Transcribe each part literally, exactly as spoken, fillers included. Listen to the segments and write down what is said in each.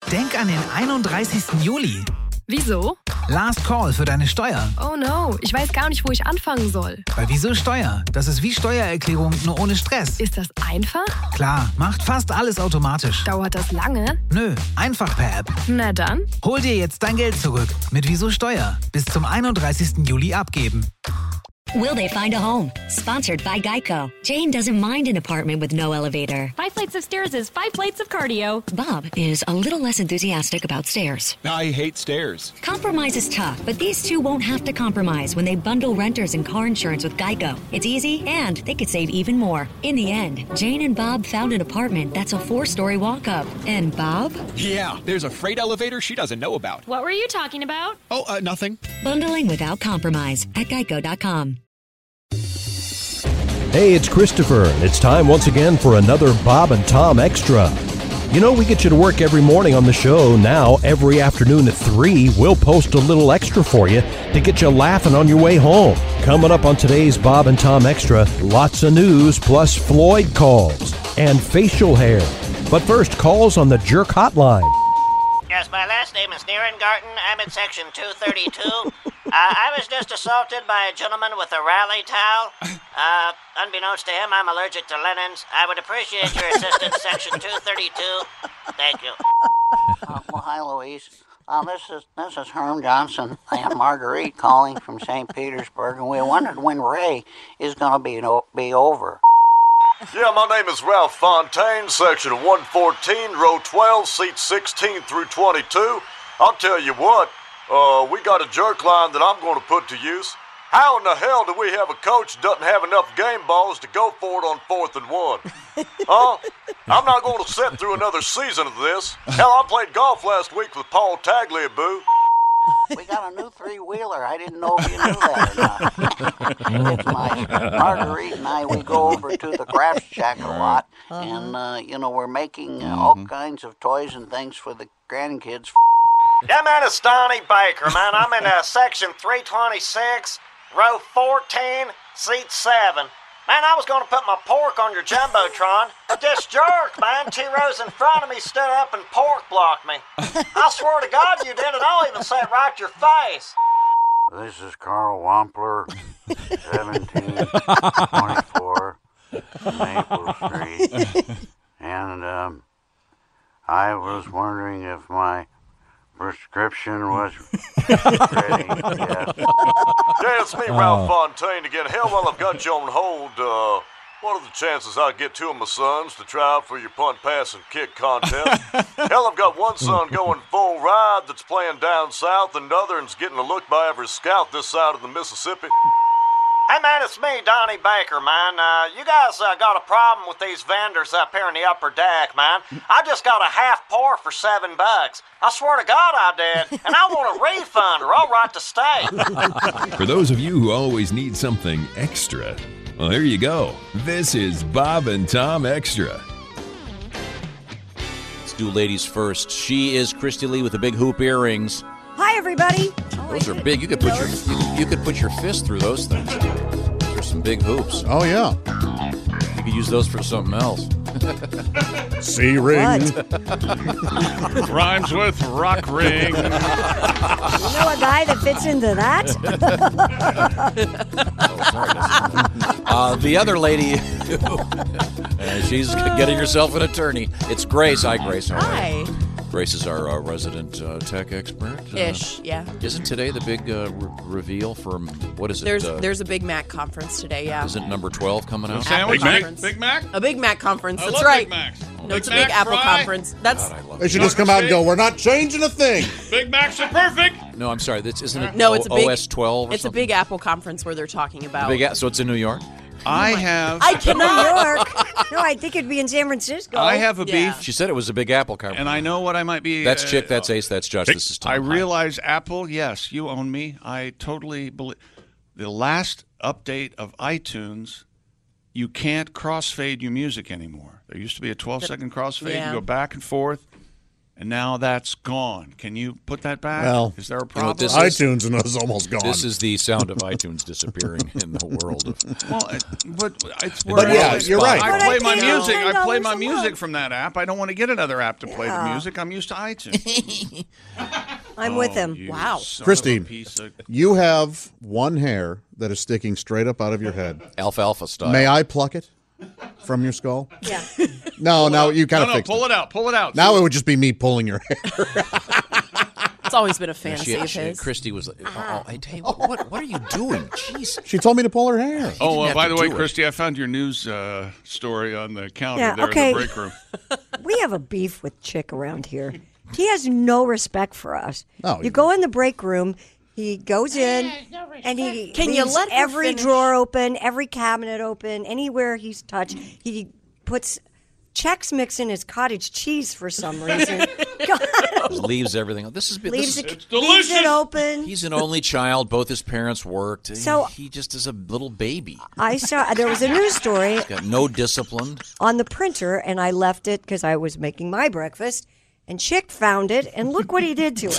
Denk an den einunddreißigsten Juli. Wieso? Last Call für deine Steuer. Oh no, ich weiß gar nicht, wo ich anfangen soll. Bei Wieso Steuer? Das ist wie Steuererklärung, nur ohne Stress. Ist das einfach? Klar, macht fast alles automatisch. Dauert das lange? Nö, einfach per App. Na dann. Hol dir jetzt dein Geld zurück mit Wieso Steuer. Bis zum einunddreißigsten Juli abgeben. Will they find a home? Sponsored by Geico. Jane doesn't mind an apartment with no elevator. Five flights of stairs is five flights of cardio. Bob is a little less enthusiastic about stairs. I hate stairs. Compromise is tough, but these two won't have to compromise when they bundle renters and car insurance with Geico. It's easy, and they could save even more. In the end, Jane and Bob found an apartment that's a four-story walk-up. And Bob? Yeah, there's a freight elevator she doesn't know about. What were you talking about? Oh, uh, nothing. Bundling without compromise at geico dot com. Hey, it's Christopher, and it's time once again for another Bob and Tom Extra. You know, we get you to work every morning on the show. Now, every afternoon at three, we'll post a little extra for you to get you laughing on your way home. Coming up on today's Bob and Tom Extra, lots of news plus Floyd calls and facial hair. But first, calls on the Jerk Hotline. Yes, my last name is Nierengarten. I'm in section two thirty-two. uh, I was just assaulted by a gentleman with a rally towel. Uh, unbeknownst to him, I'm allergic to linens. I would appreciate your assistance, section two thirty-two. Thank you. Uh, well, hi, Louise. Uh, this is this is Herm Johnson and Marguerite calling from Saint Petersburg, and we wondered when Ray is going to be no, be over. Yeah, my name is Ralph Fontaine, section one fourteen, row twelve, seats sixteen through twenty-two. I'll tell you what, uh, we got a jerk line that I'm going to put to use. How in the hell do we have a coach that doesn't have enough game balls to go for it on fourth and one? Huh? I'm not going to sit through another season of this. Hell, I played golf last week with Paul Tagliabue. We got a new three-wheeler. I didn't know if you knew that or not. It's my Marguerite and I, we go over to the Crafts Shack a lot. Uh-huh. And, uh, you know, we're making uh, all kinds of toys and things for the grandkids. Yeah, man, it's Donnie Baker, man. I'm in uh, section three twenty-six, row fourteen, seat seven. Man, I was going to put my pork on your Jumbotron, but this jerk, man, two rows in front of me stood up and pork blocked me. I swear to God you did it. I'll even say it right to your face. This is Carl Wampler, seventeen twenty-four Maple Street. And um, I was wondering if my prescription was ready. Yes. Yeah, it's me, Ralph Fontaine again. Hell, while I've got you on hold, uh, what are the chances I get two of my sons to try out for your punt, pass, and kick contest? Hell, I've got one son going full ride that's playing down south, and the other one's getting a look by every scout this side of the Mississippi. Hey, man, it's me, Donnie Baker, man. Uh, you guys uh, got a problem with these vendors up here in the upper deck, man. I just got a half pour for seven bucks. I swear to God I did. And I want a refund or I'll write to stay. For those of you who always need something extra, well, here you go. This is Bob and Tom Extra. Let's do ladies first. She is Christy Lee with the big hoop earrings. Hi, everybody. Those are big. You could put your you, you could put your fist through those things. Those are some big hoops. Oh yeah. You could use those for something else. C-ring. Rhymes with rock ring. You know a guy that fits into that? oh, uh, the other lady, uh, she's getting herself an attorney. It's Grace. Hi, Grace. How are you? Hi. Grace is our uh, resident uh, tech expert. Uh, Ish, yeah. Isn't today the big uh, re- reveal for, what is it? There's uh, there's a Big Mac conference today, yeah. Isn't number twelve coming out? Sandwich? Apple Big, conference. Big Mac? A Big Mac conference, I that's love right. Big Macs. No, Big it's a big Mac Apple fry. conference. That's God, I love They should it. just come out and go, we're not changing a thing. Big Macs are perfect. No, I'm sorry. That's, isn't it No, it's a big O S twelve or It's something? a big Apple conference where they're talking about. Big a- so it's in New York? I have. I cannot. New York. No, I think it'd be in San Francisco. I have a Yeah. beef. She said it was a big Apple conference. And I know what I might be. That's uh, Chick, that's Ace, that's Josh. This is Tom. I Hi. realize Apple, yes, you own me. I totally believe. The last update of iTunes, you can't crossfade your music anymore. There used to be a twelve second crossfade. Yeah. You go back and forth. and now that's gone. Can you put that back? Well, is there a You know problem? what this iTunes is, is almost gone. This is the sound of iTunes disappearing in the world of. Well, it, but it's where But I yeah, play- you're right. I But play I my paid music. I play ten my dollars a music month. from that app. I don't want to get another app to play Yeah. the music. I'm used to iTunes. I'm Oh, with him. you Wow. son of a Christine, piece of- you have one hair that is sticking straight up out of your head. Alfalfa style. May I pluck it from your skull? Yeah. No, no, you kind No, of no, fixed pull it. it out. Pull it out. Now it would just be me pulling your hair. It's always been a Yeah, fantasy she, of she, his. Christy was like, oh, I tell you, what, what, what are you doing? Jeez. She told me to pull her hair. Oh, didn't uh, have by to the way, do it. Christy, I found your news uh, story on the counter Yeah, there okay. in the break room. We have a beef with Chick around here. He has no respect for us. Oh, you you- go in the break room, he goes in, and he Can you leaves let her every finish? drawer open, every cabinet open, anywhere he's touched. He puts Chex Mix in his cottage cheese for some reason. God, Just leaves everything. This has been. leaves, This is, it, leaves it open. he's an only child. Both his parents worked. So- he just is a little baby. I saw there was a news story Got no discipline. on the printer, and I left it because I was making my breakfast. And Chick found it, and look what he did to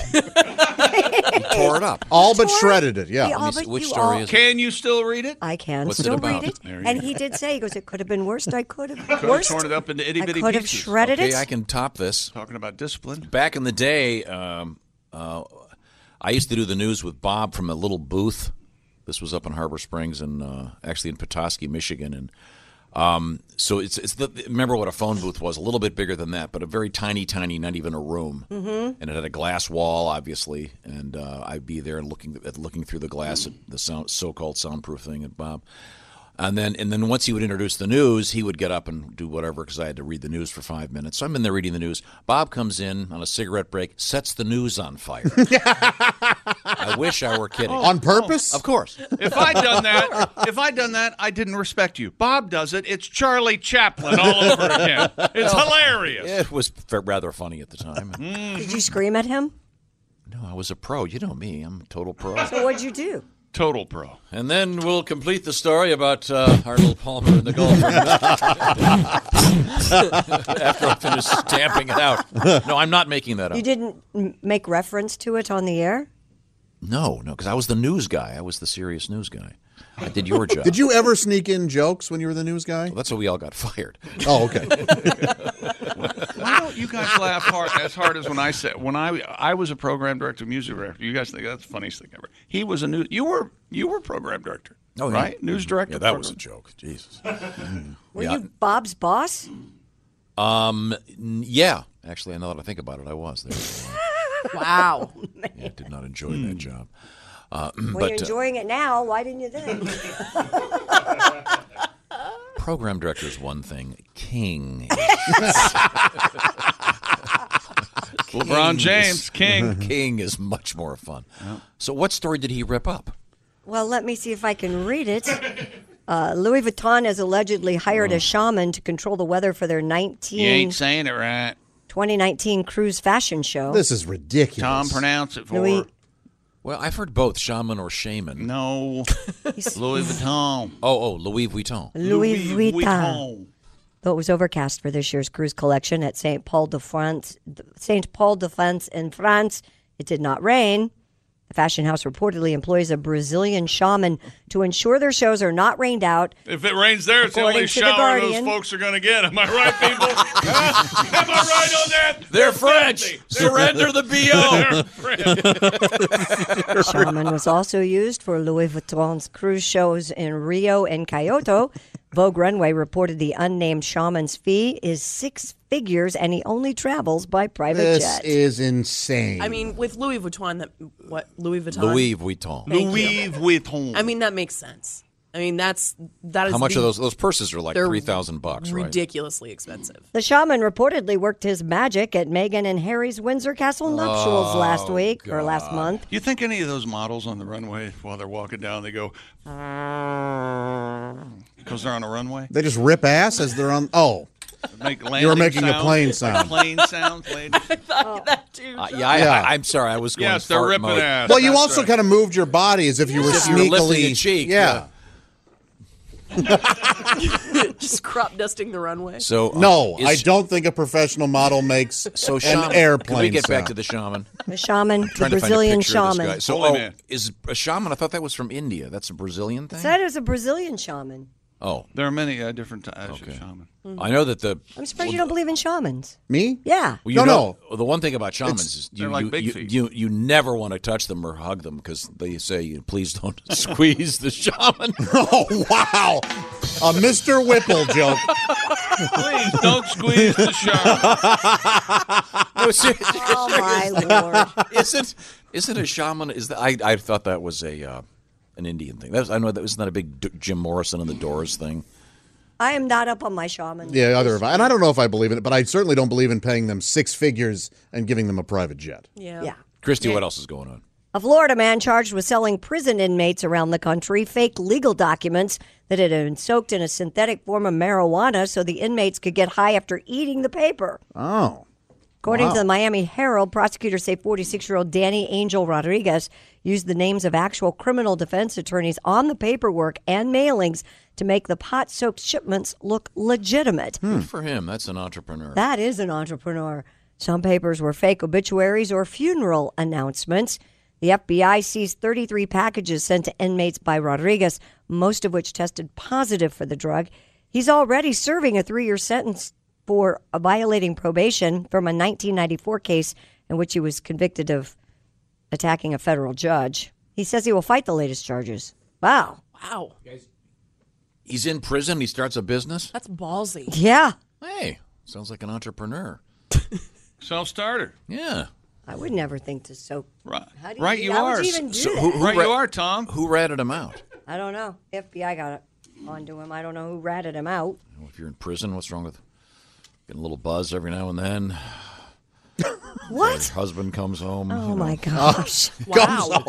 it. He tore it up. All but Tore- shredded it, He yeah. all Let me but see, which you story all- is it? Can you still read it? I can What's it still about? read it. There you And go. he did say, he goes, it could have been worse. I could have Could have worse. torn it up into itty I bitty could have pieces. shredded Okay, it. I can top this. Talking about discipline. Back in the day, um, uh, I used to do the news with Bob from a little booth. This was up in Harbor Springs and uh, actually in Petoskey, Michigan, and um, so it's it's the remember what a phone booth was, a little bit bigger than that, but a very tiny, tiny, not even a room, mm-hmm. and it had a glass wall, obviously, and uh, I'd be there looking at looking through the glass at the sound, so-called soundproof thing at Bob. And then, and then once he would introduce the news, he would get up and do whatever because I had to read the news for five minutes. So I'm in there reading the news. Bob comes in on a cigarette break, sets the news on fire. I wish I were kidding. On purpose? Of course. If I'd done that, if I'd done that, I didn't respect you. Bob does it. It's Charlie Chaplin all over again. It's hilarious. It was f- rather funny at the time. Did you scream at him? No, I was a pro. You know me. I'm a total pro. So what'd you do? Total pro. And then we'll complete the story about uh, Arnold Palmer and the golf. After I finish stamping it out. No, I'm not making that up. You didn't m- make reference to it on the air? No, no, because I was the news guy. I was the serious news guy. I did your job. Did you ever sneak in jokes when you were the news guy? Well, that's how we all got fired. Oh, okay. Why don't you guys laugh hard as hard as when I said when I I was a program director, music director. You guys think that's the funniest thing ever. He was a news. You were you were program director. Oh, yeah. Right, news director. Yeah, that was a program. joke. Jesus. Were Yeah. you Bob's boss? Um. n- Yeah. Actually, now that I think about it, I was there. Wow. Yeah, I did not enjoy that job. Uh, Well, but you're uh, enjoying it now. Why didn't you then? program director is one thing. King. LeBron King James, is- King. King is much more fun. So, what story did he rip up? Well, let me see if I can read it. Uh, Louis Vuitton has allegedly hired a shaman to control the weather for their You nineteen ain't saying it right. twenty nineteen cruise fashion show. This is ridiculous. Tom, pronounce it for. Louis, Well, I've heard both shaman or shaman. No, Louis Vuitton. Oh, oh, Louis Vuitton. Louis Vuitton. Though it was overcast for this year's cruise collection at Saint Paul de France, Saint Paul de France in France, it did not rain. The fashion house reportedly employs a Brazilian shaman to ensure their shows are not rained out. If it rains there, it's the According only to The shower those Guardian. folks are going to get. Am I right, people? Huh? Am I right on that? They're French. Surrender the B O. The shaman was also used for Louis Vuitton's cruise shows in Rio and Kyoto. Vogue Runway reported the unnamed shaman's fee is six figures, and he only travels by private This jet. is insane. I mean, with Louis Vuitton, that what Louis Vuitton? Louis Vuitton. Thank Louis you. Vuitton. I mean, that makes sense. I mean, that's that is How much the- of those those purses are like they're three thousand bucks, right? ridiculously expensive. The shaman reportedly worked his magic at Meghan and Harry's Windsor Castle nuptials Oh, last week or last month. You think any of those models on the runway while they're walking down, they go because they're on a runway? They just rip ass as they're on. Oh, Make you were landing making a sounds, plane sound. Plane sounds, ladies. I thought that too. Uh, yeah, I, Yeah. I, I'm sorry. I was going Yes, they're fart ripping mode. ass. Well, you That's also right. kind of moved your body as if you were As if you were sneakily lifting a cheek, Yeah. Just crop dusting the runway. So uh, No, is- I don't think a professional model makes So an shaman. airplane Can we get back sound. to the shaman? The shaman, the Trying to Brazilian find a picture of this shaman. guy. So, Holy oh, man. is a shaman? I thought that was from India. That's a Brazilian thing. That is a Brazilian shaman. Oh, There are many uh, different types of shaman. I know that the. I'm surprised you don't believe in shamans. Me? Yeah. Well, you No, know, no. The one thing about shamans It's- is you they're like you, big you, feet. you you never want to touch them or hug them because they say, "Please don't squeeze the shaman." Oh, wow. A Mister Whipple joke. Please don't squeeze the shaman. No, seriously. Oh, my Lord. Isn't isn't a shaman? Is that I? I thought that was a uh, an Indian thing. That was, I know that was not a big D- Jim Morrison and the Doors thing. I am not up on my shaman. Yeah, other of and I don't know if I believe in it, but I certainly don't believe in paying them six figures and giving them a private jet. Yeah. Yeah. Christy, what else is going on? A Florida man charged with selling prison inmates around the country fake legal documents that had been soaked in a synthetic form of marijuana so the inmates could get high after eating the paper. Oh. According Wow. to the Miami Herald, prosecutors say forty-six-year-old Danny Angel Rodriguez used the names of actual criminal defense attorneys on the paperwork and mailings to make the pot-soaked shipments look legitimate. Good for him. That's an entrepreneur. That is an entrepreneur. Some papers were fake obituaries or funeral announcements. The F B I seized thirty-three packages sent to inmates by Rodriguez, most of which tested positive for the drug. He's already serving a three-year sentence for violating probation from a nineteen ninety-four case in which he was convicted of attacking a federal judge. He says he will fight the latest charges. Wow. Wow. He's in prison. He starts a business. That's ballsy. Yeah. Hey, sounds like an entrepreneur. Self-starter. Yeah. I would never think to soak. Right, How do you, right you how are. Would you even do So that? who- who right ra- you are, Tom. Who ratted him out? I don't know. F B I got it onto him. I don't know who ratted him out. If you're in prison, what's wrong with getting a little buzz every now and then? What? Your husband comes home. Oh you my know. gosh! Wow.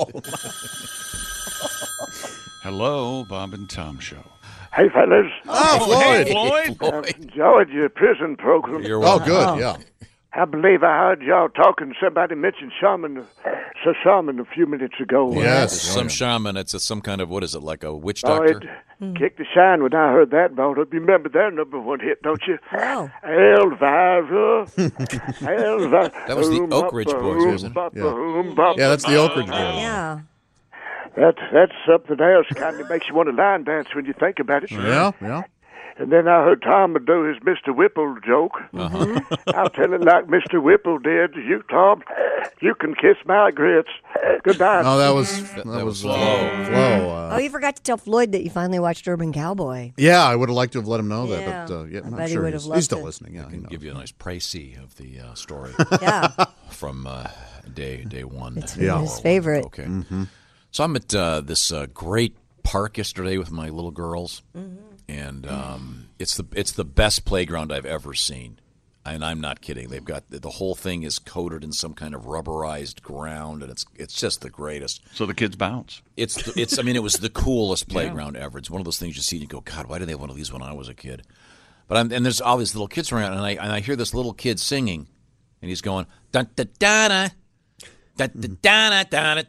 Hello, Bob and Tom Show. Hey, fellas. Oh, Floyd. Hey, Floyd. I've enjoyed your prison program. You're Oh, welcome. good, yeah. I believe I heard y'all talking. Somebody mentioned shaman, so shaman a few minutes ago. Yes. Some shaman. It's a, some kind of, what is it, like a witch Oh, it doctor? kicked the shine when I heard that about it. You remember their number one hit, don't you? No. Elvira. Elvira. That was the Oak Ridge Boys, wasn't it? Yeah. Yeah, that's the Oak Ridge Boys. Yeah. That, that's something else. Kind of makes you want to line dance when you think about it. Yeah, yeah. And then I heard Tom do his Mister Whipple joke. Uh-huh. I'll tell it like Mister Whipple did. You, Tom, you can kiss my grits. Goodbye. No, that was that, that was was uh, Flo. Flo. Uh, Oh, you forgot to tell Floyd that you finally watched Urban Cowboy. yeah, I would have liked to have let him know that, Yeah. but uh, yeah, I I'm bet he sure would he's, have loved he's still it. listening. Yeah, I he can knows. give you a nice précis of the uh, story Yeah. from uh, day day one. It's Yeah. his favorite. Okay. Mm-hmm. So I'm at uh, this uh, great park yesterday with my little girls, and um, it's the it's the best playground I've ever seen. And I'm not kidding. They've got the whole thing is coated in some kind of rubberized ground, and it's it's just the greatest. So the kids bounce. It's the, it's. I mean, it was the coolest playground ever. It's one of those things you see and you go, God, why did they have one of these when I was a kid? But I'm, and there's all these little kids around, and I and I hear this little kid singing, and he's going da da da da da da da da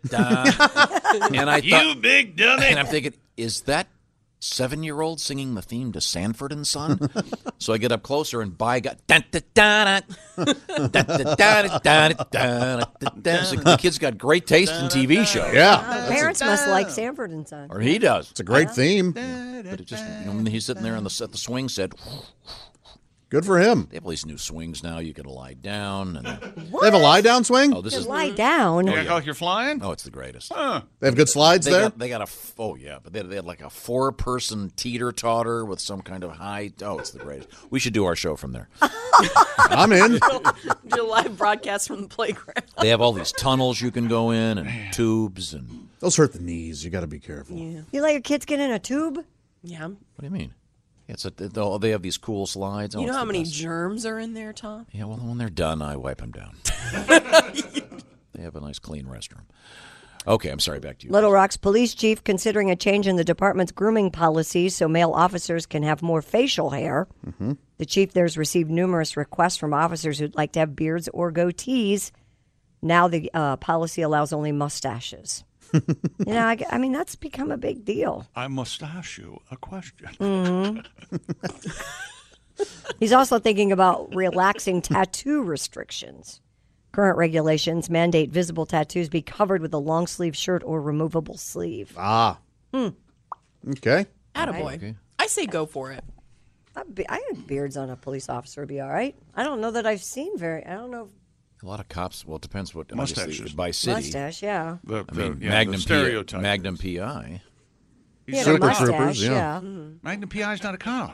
da. And I thought, You big dummy. and I'm thinking, is that seven-year-old singing the theme to Sanford and Son? So I get up closer, and by God, da da da da da da da da da da. So the kid's got great taste in T V shows. Yeah, The parents must like Sanford and Son. Or he does. it's a great theme. But it just, you know, when he's sitting there on the, at the swing set, Good for him. they have all these new swings now. You can lie down. And They have a lie down swing. oh, this To is lie down. You act like you're flying? oh, it's the greatest. They have good slides They there. got, they got a f- oh yeah, but they, they had like a four person teeter totter with some kind of high. Oh, it's the greatest. We should do our show from there. I'm in. Do a live broadcast from the playground. They have all these tunnels you can go in and tubes and. Those hurt the knees. You got to be careful. Yeah. You let your kids get in a tube? Yeah. What do you mean? It's a, they they have these cool slides. Oh, You know it's how the many best. germs are in there, Tom? Yeah, well, when they're done, I wipe them down. They have a nice clean restroom. Okay, I'm sorry. Back to you. Little Rock's police chief considering a change in the department's grooming policies so male officers can have more facial hair. Mm-hmm. The chief there's received numerous requests from officers who'd like to have beards or goatees. Now the uh, policy allows only mustaches. You know, I, I mean, that's become a big deal. I must ask you a question. Mhm. He's also thinking about relaxing tattoo restrictions. Current regulations mandate visible tattoos be covered with a long sleeve shirt or removable sleeve. Ah. Hmm. Okay. Attaboy. Okay. I say go for it. I be- I had beards on a police officer would be all right. I don't know that I've seen very. I don't know. A lot of cops. Well, it depends what Mustaches. obviously, by city. Mustache, yeah. The, I mean, the- yeah, Magnum the P- stereotype. Magnum P I. He had a Super mustache, Troopers, yeah. yeah. Mhm. Magnum P I is not a cop.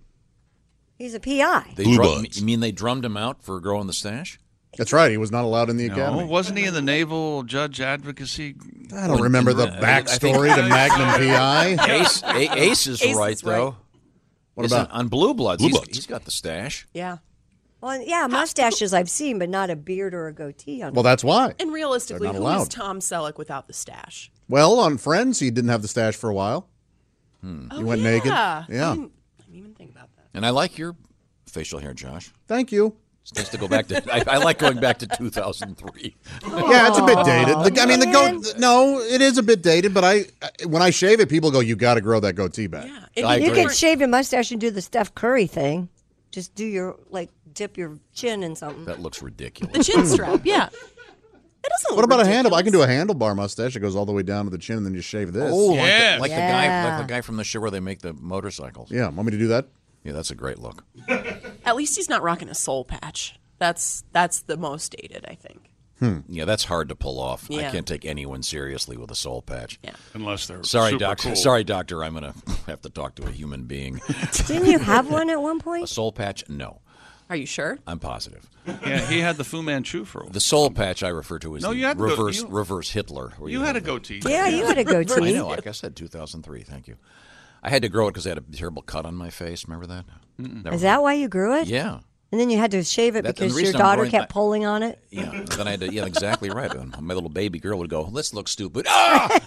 He's a P I. They drum, you mean they drummed him out for growing the stash? That's right. He was not allowed in the No, academy. wasn't he in the Naval Judge Advocacy? I don't remember the backstory to Magnum P I. Ace, A- Ace is Ace right, is right. though. What Isn't- about- on Blue Bloods? Blue he's- Bloods. he's got the stash. Yeah. Well, yeah, mustaches I've seen, but not a beard or a goatee on. Well, that's why. And realistically, They're not who is allowed. Tom Selleck without the stash? Well, on Friends, he didn't have the stash for a while. Hmm. He went naked. Yeah. Yeah. I didn't, I didn't even think about that. And I like your facial hair, Josh. Thank you. It's nice to go back to. I, I like going back to two thousand three. Yeah, it's a bit dated. The, I mean, the goat. No, it is a bit dated. But I, when I shave it, people go, "You got to grow that goatee back." Yeah. I You agree. can shave your mustache and do the Steph Curry thing. Just do your like dip your chin in something. That looks ridiculous. The chin strap, yeah. It doesn't What look about a handle? ridiculous. I can do a handlebar mustache. It goes all the way down to the chin, and then you shave this. Oh, like, the, like the guy, Yeah. like the guy from the show where they make the motorcycles. Yeah, want me to do that? Yeah, that's a great look. At least he's not rocking a soul patch. That's that's the most dated, I think. Hmm. Yeah, that's hard to pull off. I Yeah. can't take anyone seriously with a soul patch. Yeah. Unless they're sorry, super doctor. cool. Sorry, doctor. I'm gonna have to talk to a human being. Didn't you have one at one A point? soul patch? No, Are you sure? I'm positive. Yeah, he had the Fu Manchu for a while. The soul patch I refer to as No, the you had to go- reverse you- reverse Hitler. where You had have a the- goatee. Yeah, you had a goatee. I know. Like I said, two thousand three. Thank you. I had to grow it because I had a terrible cut on my face. Remember that? Never Is that why you grew it? Yeah. And then you had to shave it That- and the because your reason I'm daughter growing- kept pulling on it. Yeah. And then I had to. Yeah, exactly right. And my little baby girl would go, "This looks stupid." Ah!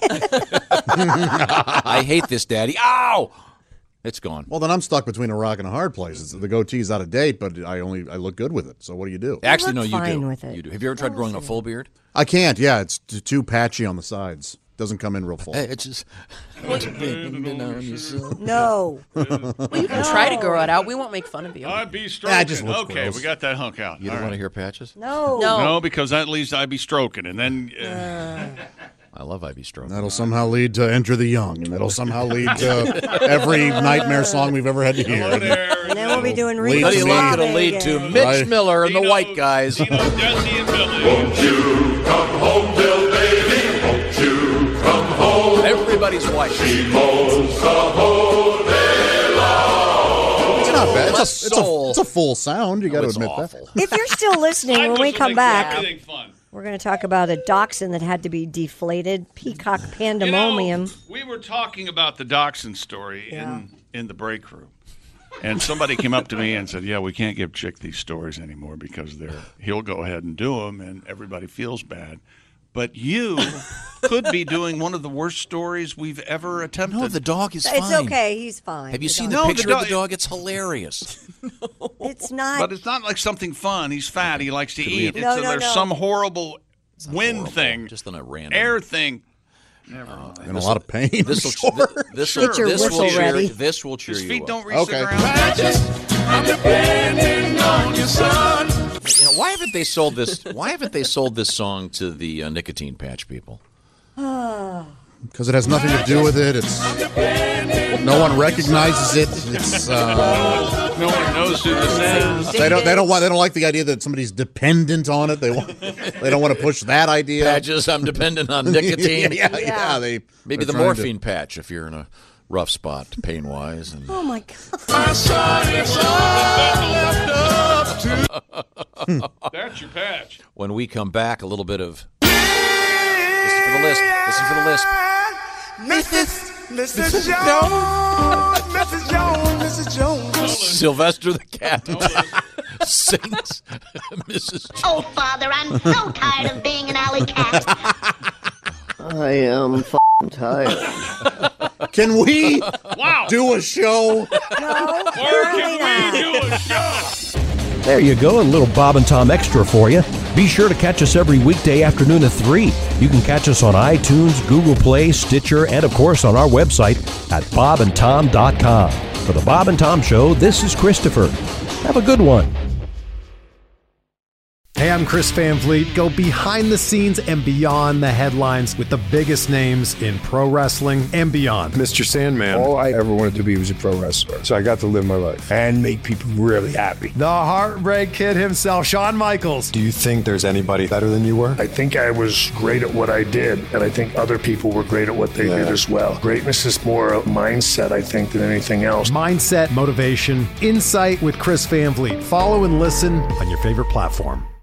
I hate this, Daddy. Ow! It's gone. Well, then I'm stuck between a rock and a hard place. It's- The goatee's out of date, but I only I look good with it. So what do you do? Actually, no, look you fine do. with it. You do. Have you ever tried growing a full beard? I can't. Yeah, it's t- too patchy on the sides. Doesn't come in real full. Hey, it's just. No. Well, you can try to grow it out. We won't make fun of you. I'd be stroking. Ah, just looks okay, gross. we got that hunk out. You All don't want right. to hear patches? No. No. No, because at least I'd be stroking, and then uh, I love Ivy Stroke. That'll somehow lead to Enter the Young, and that'll somehow lead to every nightmare song we've ever had to hear. And then we'll be doing Lead Rita How do to you me. like it'll Suave lead to again. Mitch Right. Miller and the Dino- White Guys? Dino, Jesse, and Billy. Won't you come home, Bill, baby? Won't you come home? Everybody's white. She mows the whole day long. It's not bad. It's a, Less it's a, soul. it's a full sound. You got to it's admit awful. If you're still listening, I when was we come thinking back, everything fun. we're going to talk about a dachshund that had to be deflated, peacock pandemonium. You know, we were talking about the dachshund story Yeah. in, in the break room. And somebody came up to me and said, yeah, we can't give Chick these stories anymore because they're he'll go ahead and do them, and everybody feels bad. But you could be doing one of the worst stories we've ever attempted. No, the dog is It's fine. okay. He's fine. Have you The seen dog- the No, the picture of dog- the dog? It's hilarious. It's not. But it's not like something fun. He's fat. He likes to Could we- eat. It's No, a- no, there's no. some horrible wind Horrible. thing, Just on a random air thing. Uh, in a lot of pain. This will sure. this Sure. will Get your this will whistle cheer ready. this will cheer His you feet up. don't reach Okay. the ground. I'm depending on your son. You know, why haven't they sold this? Why haven't they sold this song to the uh, nicotine patch people? Because it has nothing to do with it. It's no one recognizes it. It's uh, No one knows who this is. they don't they don't want they don't like the idea that somebody's dependent on it. They want they don't want to push that idea. Patches, I'm dependent on nicotine. yeah, yeah, yeah. They Maybe they're the trying morphine patch if you're in a rough spot, pain wise. And Oh my God. My son is all left up to. That's your patch. when we come back, a little bit of listen for the lisp. Listen for the lisp. Missus Missus Jones, Missus Jones, Missus Jones. Sylvester the cat sings Missus Jones. Oh, Father, I'm so tired of being an alley cat. I am f***ing tired. Can we Wow. do a show? No, Or apparently can we not. do a show? There you go, a little Bob and Tom extra for you. Be sure to catch us every weekday afternoon at three. You can catch us on iTunes, Google Play, Stitcher, and of course on our website at bob and tom dot com. For the Bob and Tom Show, this is Christopher. Have a good one. Hey, I'm Chris Van Vliet. Go behind the scenes and beyond the headlines with the biggest names in pro wrestling and beyond. Mister Sandman. All I ever wanted to be was a pro wrestler. So I got to live my life and make people really happy. The Heartbreak Kid himself, Shawn Michaels. Do you think there's anybody better than you were? I think I was great at what I did, and I think other people were great at what they yeah. did as well. Greatness is more a mindset, I think, than anything else. Mindset, motivation, insight with Chris Van Vliet. Follow and listen on your favorite platform.